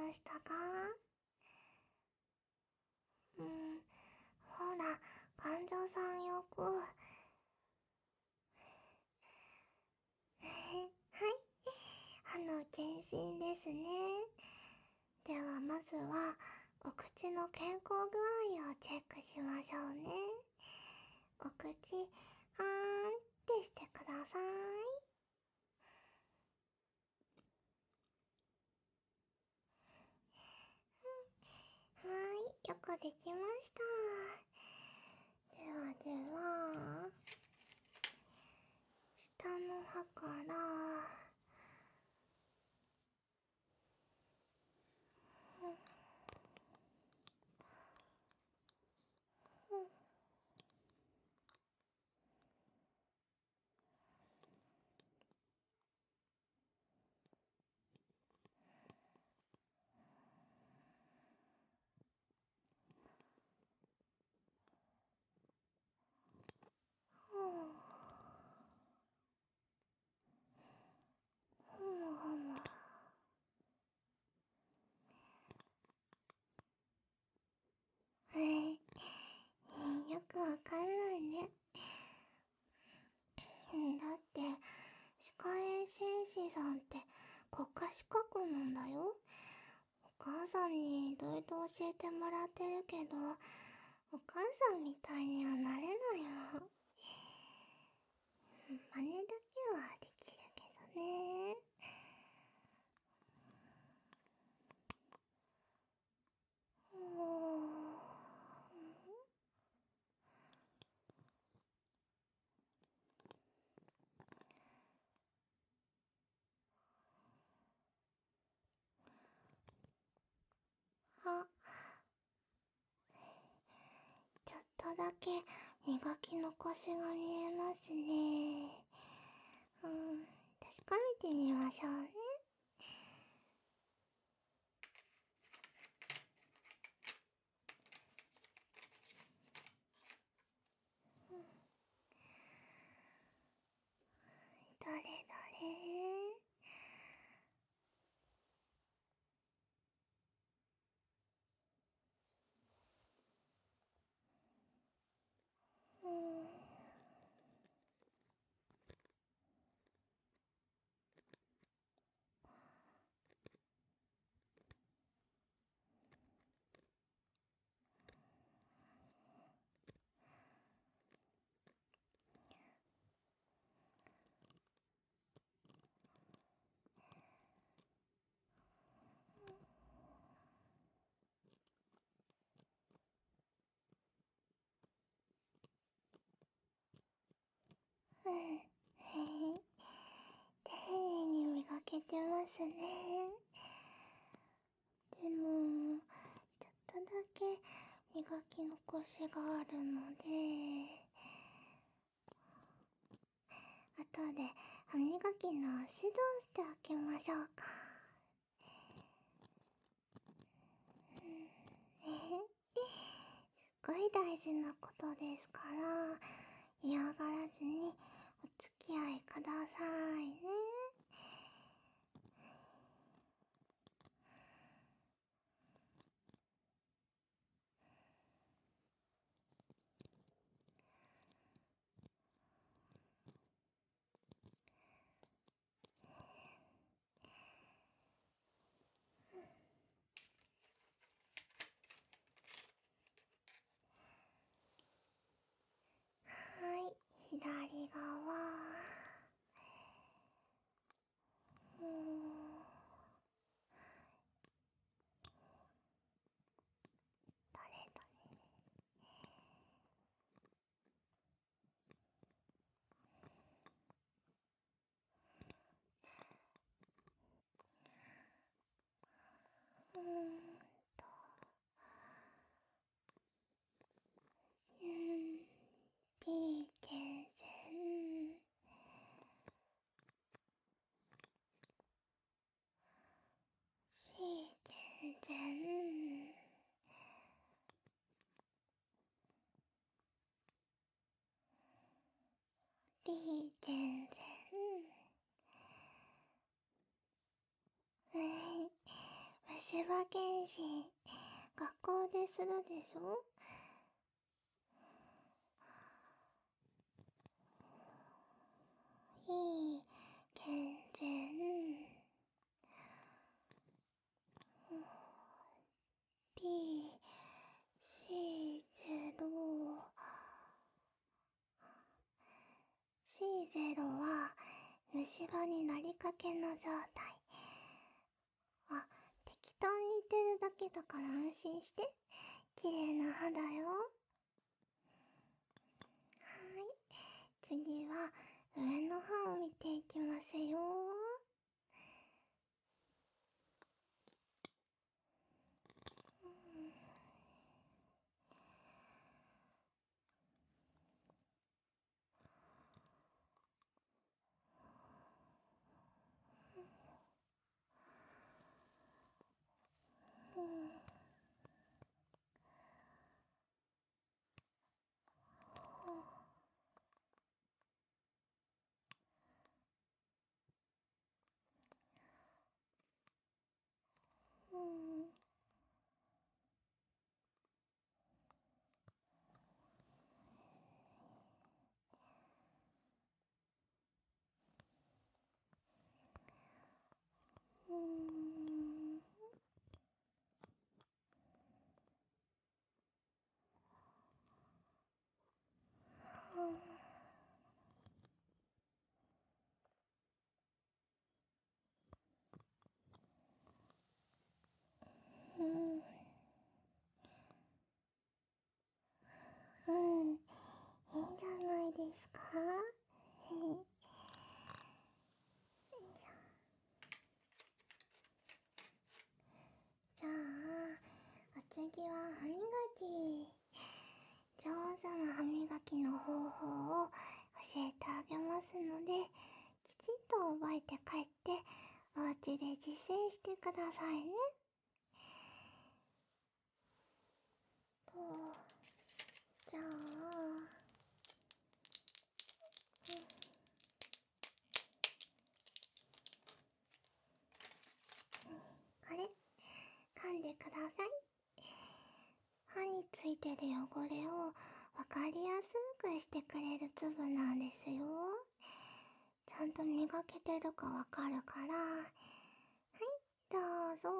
ましたか？ほら、患者さん役。はい、検診ですね。ではまずは、お口の健康具合をチェックしましょうね。お口、あーんってしてください。はい、よくできました。では、下の歯から、ふむふむ。よくわかんないね。だって、歯科衛生士さんって国家資格なんだよ。お母さんにいろいろ教えてもらってるけど、お母さんみたいにはなれないもん。真似だけはできるけどね。あ、ちょっとだけ磨き残しが見えますね。確かめてみましょうね。どれどれ。丁寧に磨けてますね。でも、ちょっとだけ磨き残しがあるので、後で歯磨きの指導しておきましょうか。すっごい大事なことですから、嫌がらずにお付き合いくださいね。はい、左側。どれどれ。と、B 健全。C 健全。D 健全。不思虫歯検診学校でするでしょ。いい、健全。C0。C0 は虫歯になりかけの状態。あ、適当に言ってるだけだから安心して。綺麗な歯だよ。はい、次は上の歯を見ていきますよ。いいんじゃないですか。じゃあ、お次は歯磨き。上手な歯磨きの方法を教えてあげますので、きちんと覚えて帰ってお家で実践してくださいね。じゃあ、これ噛んでください。歯についてる汚れをわかりやすくしてくれる粒なんですよ。ちゃんと磨けてるかわかるから。はい、どうぞ。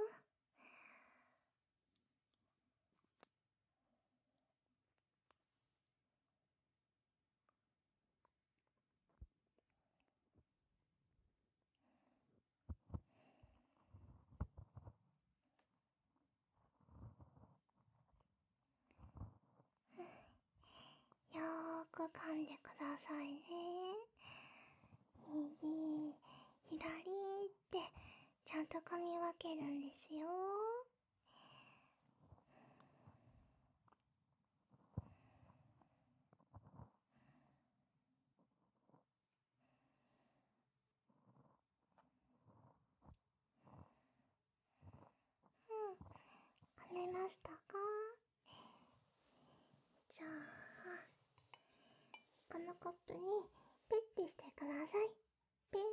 よーく噛んでくださいね。右、左ってちゃんと噛み分けるんですよ。噛めましたか？じゃあ、このコップにペッてしてください。ペーって。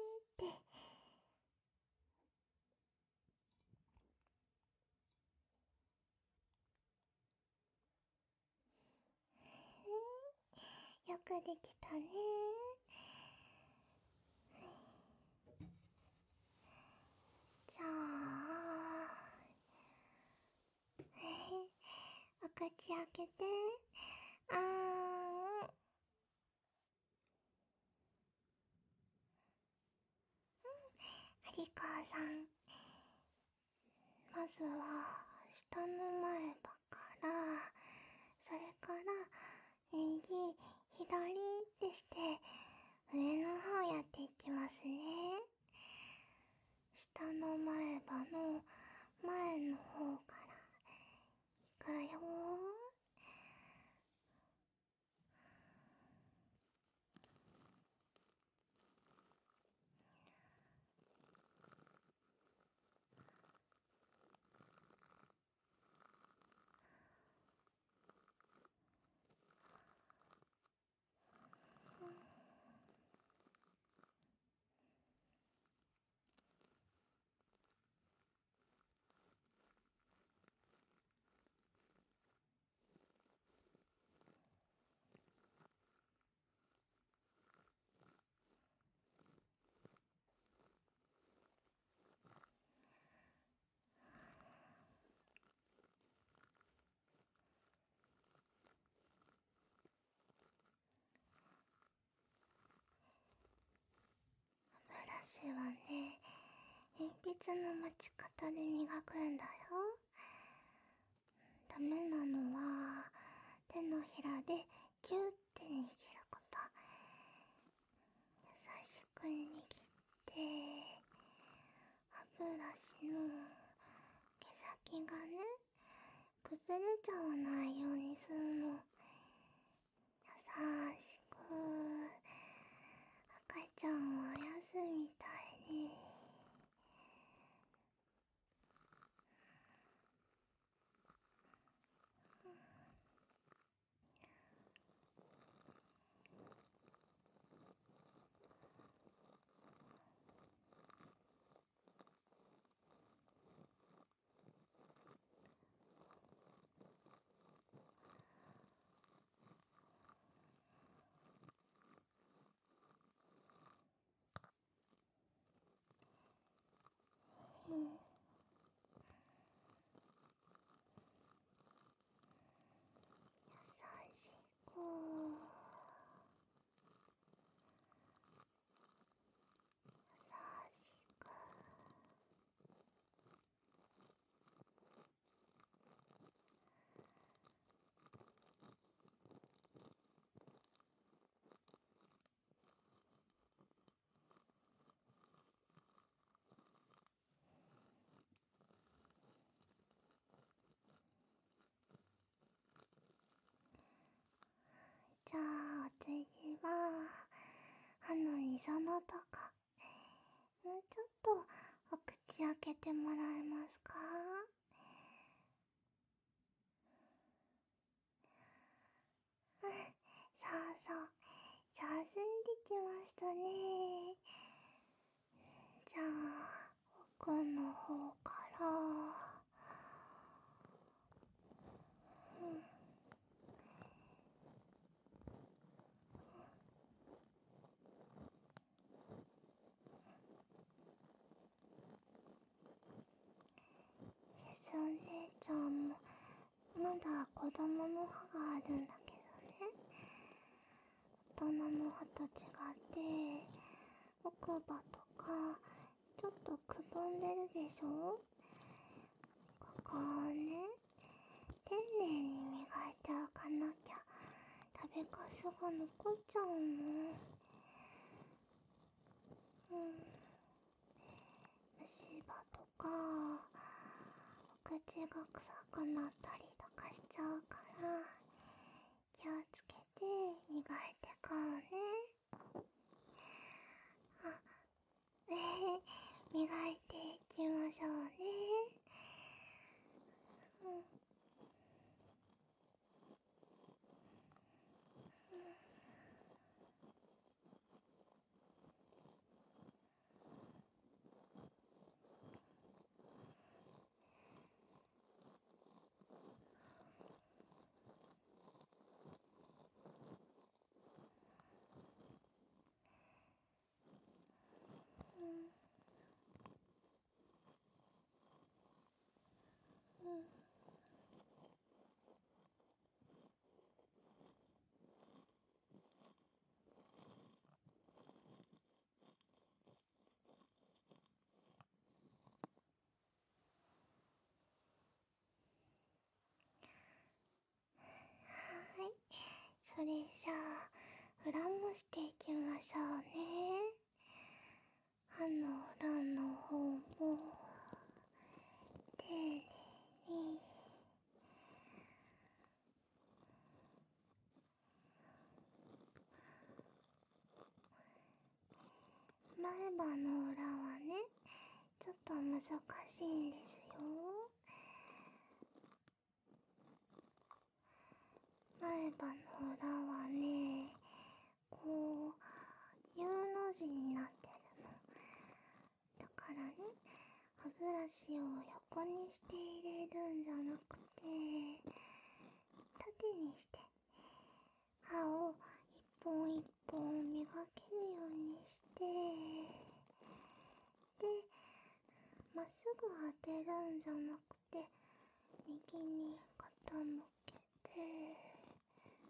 よくできたね。じゃあ、お口開けて。あーん。ハリカーさん、まずは下の前歯から、それから右、左ってして上の方やっていきますね。下の前歯の前の方からいくよ。 スはね、鉛筆の持ち方で磨くんだよ。ダメなのは手のひらでキュッて握ること。優しく握って歯ブラシの毛先がね崩れちゃわないようにするの。優しく赤ちゃんをあやすみたいに。優しく優しく。じゃあお次は歯の溝のとこ。もうちょっとお口開けてもらえますか？うん、そうそう、上手にできましたね。じゃあ奥の方から、うん、お姉ちゃんもまだ子供の歯があるんだけどね、大人の歯と違って奥歯とかちょっとくぼんでるでしょ。ここをね丁寧に磨いておかなきゃ食べかすが残っちゃうの。虫歯とかお口が臭くなったりとかしちゃうから気をつけて磨いてこうね。あ、磨いていきましょうね。うん、うん、うん。はい、それじゃあ裏もしていきましょうね。歯の裏の方も丁寧に。前歯の裏はねちょっと難しいんですよ。前歯の裏はねこう U の字になってるの。だからね歯ブラシを横にして入れるんじゃなくて縦にして歯を一本一本磨けるようにして、でまっすぐ当てるんじゃなくて右に傾けて、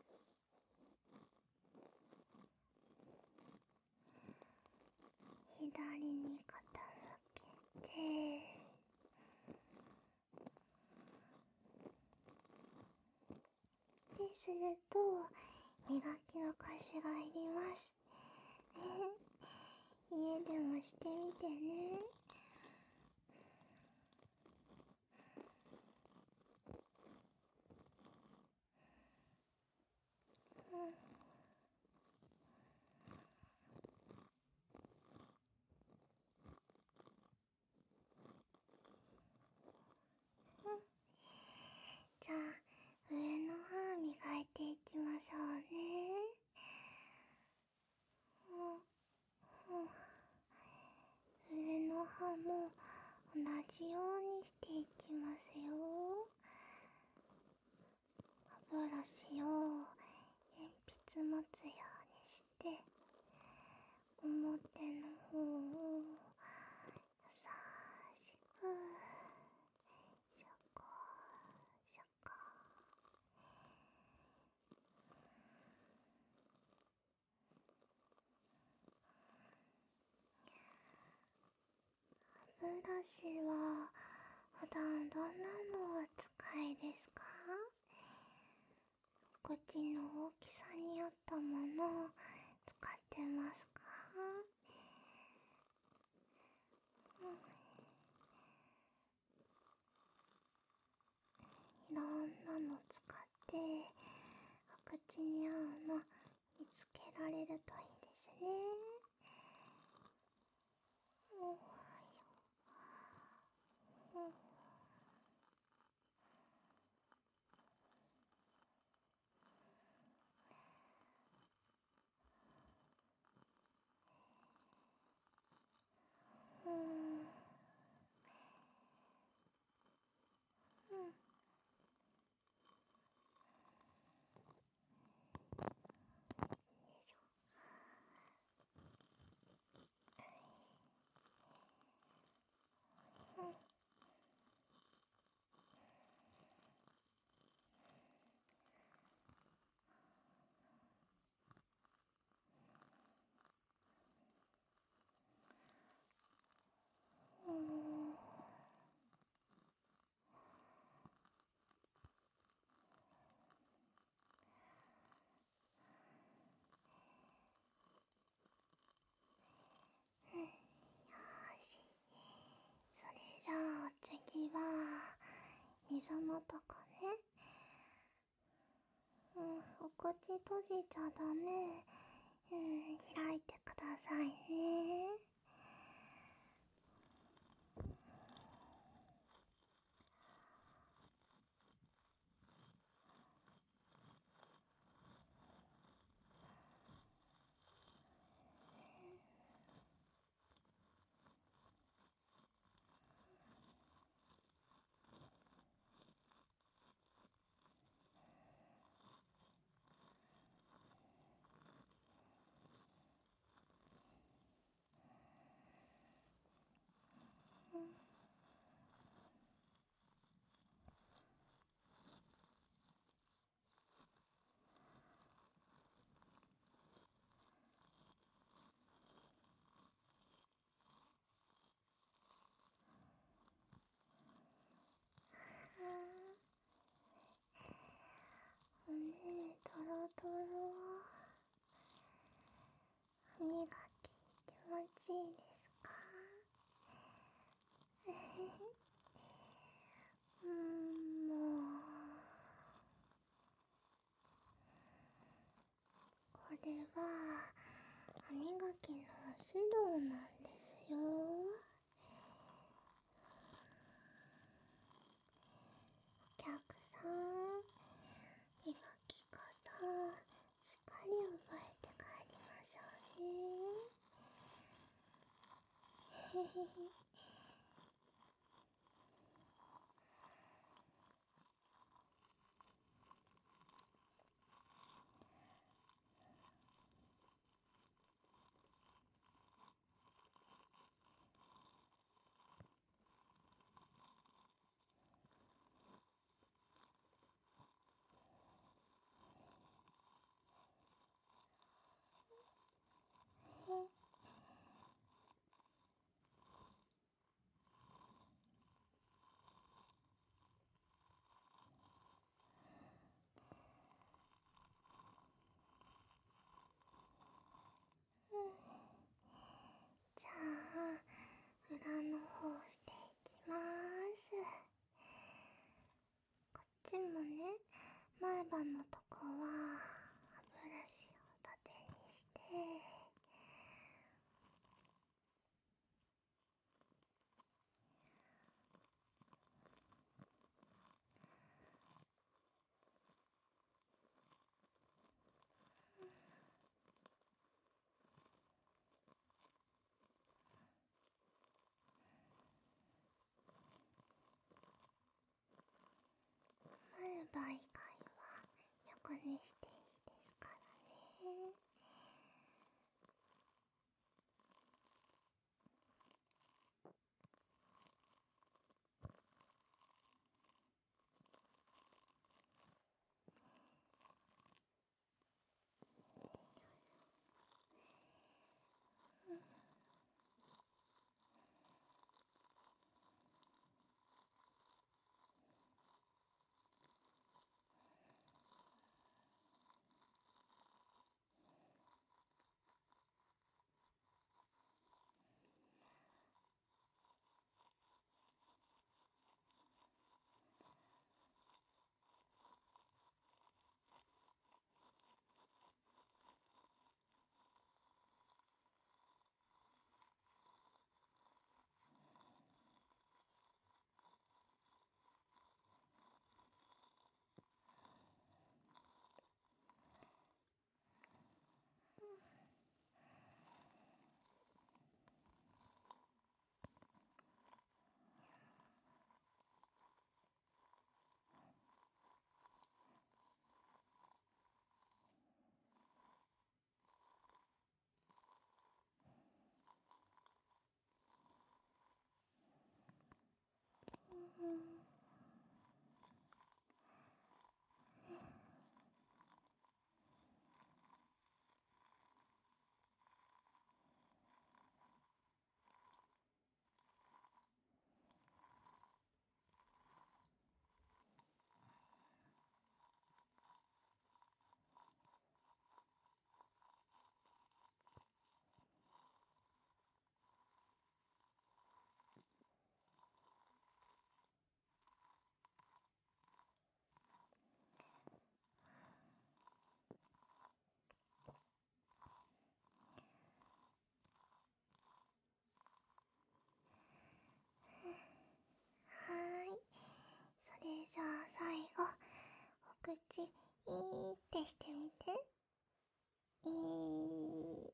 左左に傾けて、ですると磨き残しがいります。家でもしてみてね。じゃあ上の歯磨いていきましょうね。上の歯も同じようにしていきますよ。歯ブラシを鉛筆持つようにして表の方を優しくシャカシャカ。歯ブラシは普段どんなのをお使いですか？お口の大きさに合ったものを使ってますか？いろんなの使ってお口に合うの見つけられるといいですね。それじゃあお次は溝のとこね。お口閉じちゃダメ。開いてくださいね。お目目トロトロ。歯磨き気持ちいいですか？もうこれは歯磨きの指導なんですよ。お客さん、磨き方しっかり覚えて帰りましょうね。へへへ。 ちもね、前歯のとこは歯ブラシを縦にして、前歯以外は横にしていいですからね。それじゃあ最後、お口いーってしてみて。いー。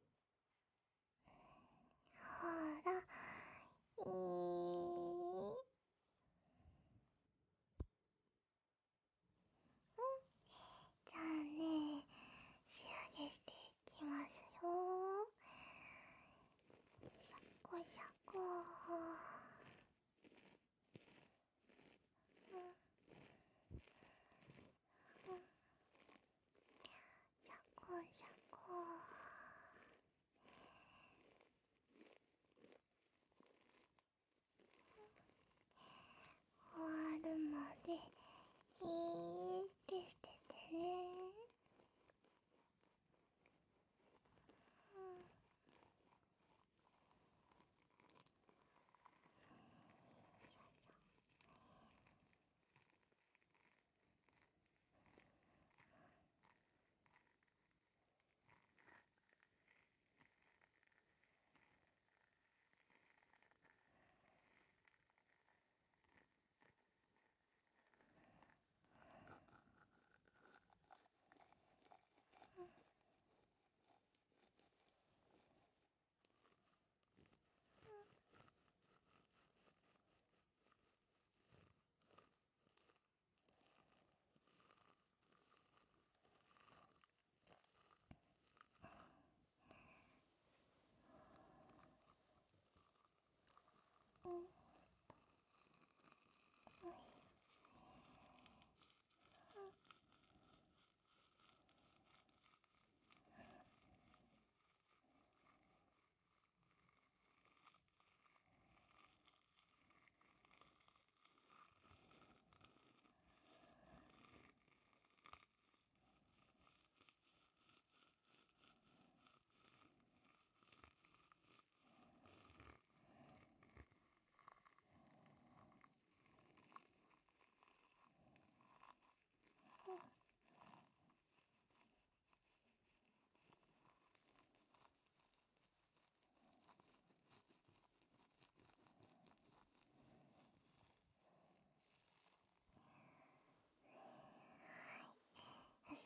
ほら、いー。じゃあね、仕上げしていきますよ。シャコシャコ。シャコシャコ。終わるまでいーってしててね。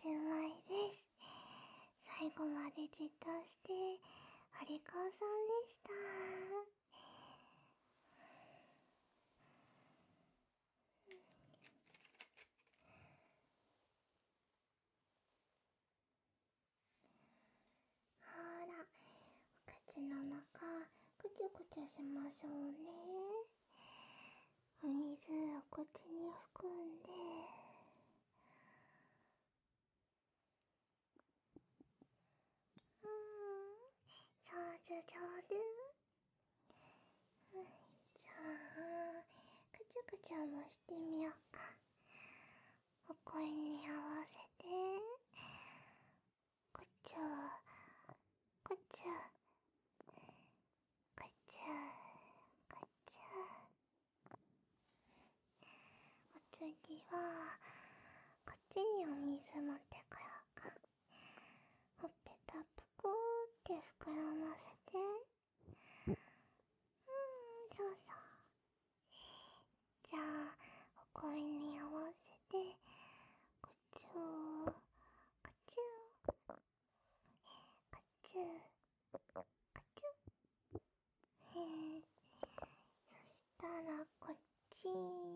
しまいです。最後までじっとしてお利口さんでした。ほら、お口の中くちゅくちゅしましょうね。お水お口に含んで、上手上手。じゃあくちゅくちゅもしてみようか。お声に合わせてくちゅくちゅくちゅくちゅ。お次はこっちにお水持ってこようか。ほっぺたぷくーって膨らませて、そうそう。じゃあお声に合わせてくちゅーくちゅーくちゅーくちゅー。そしたらこっち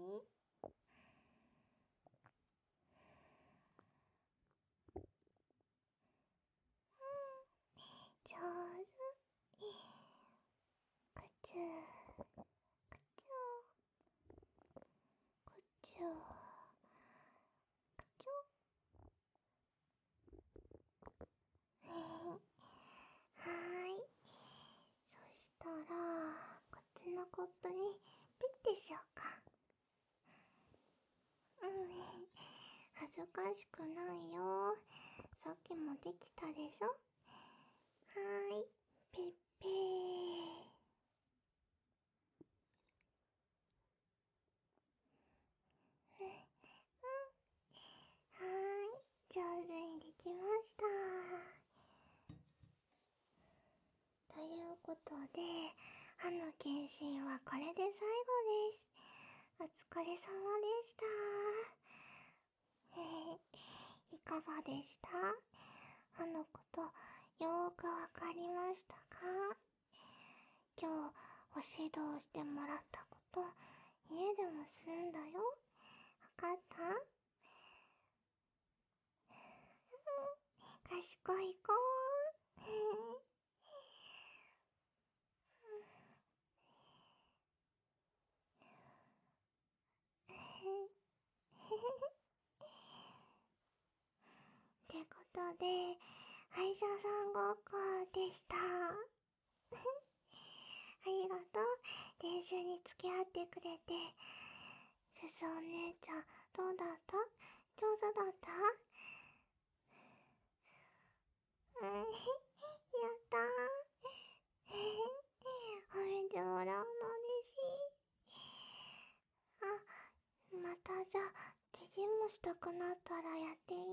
上手。くちゅーくちゅーくちゅーくちゅー。はーい。そしたらこっちのコップにピッてしようか。恥ずかしくないよ。さっきもできたでしょ。はーい、ピッピー。はーい、上手にできました。ということで、歯の検診はこれで最後です。お疲れ様でした。いかがでした？歯のことよーくわかりましたか？今日お指導してもらったこと家でもするんだよ。わかった？賢い子。ってことで、歯医者さんごっこでした。ありがとう。練習に付き合ってくれて。すすお姉ちゃん、どうだった？上手だった？やったー。褒めてもらうの嬉しい。あ、またじゃあ、次もしたくなったらやっていい？